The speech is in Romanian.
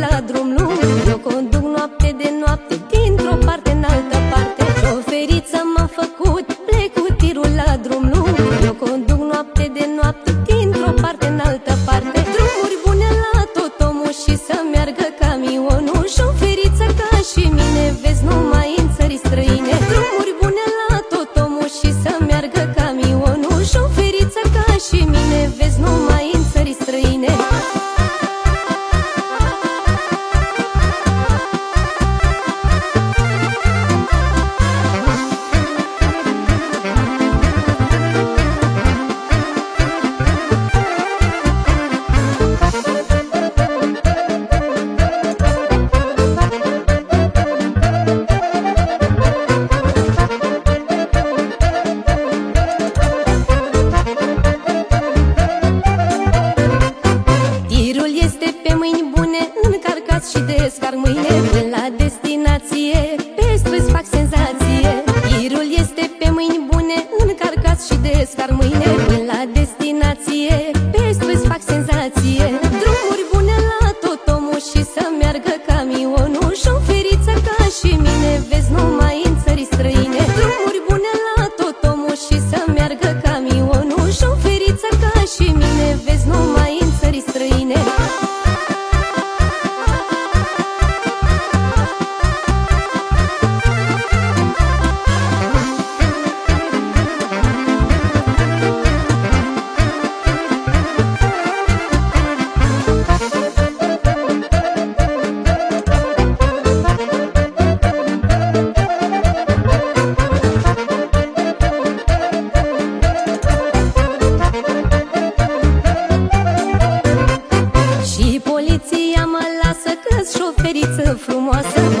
la drum lung. Eu conduc noapte de noapte, dintr-o parte în altă parte. Șoferiță m-am făcut, plec cu tirul la drum lung. Eu conduc noapte de noapte, dintr-o parte în altă parte. Drumuri bune la tot omul și să meargă camionul. Șoferiță ca și mine, vezi numai în țări străine. Drumuri bune la tot omul și să meargă camionul. Șoferiță ca și mine, vezi numai în țări străine. Și descarc mâine până la destinație. Pe străzi fac senzație. Tirul este pe mâini bune, încarcați și descarc mâine până la destinație. Pe străzi fac senzație. Drumuri bune la tot omul și să meargă camionul. Șoferiță ca și mine, vezi numai în țări străine. Drumuri bune la tot omul și să meargă camionul. Șoferiță ca și mine, vezi numai în țări străine. Poliția mă lasă că-s șoferiță frumoasă.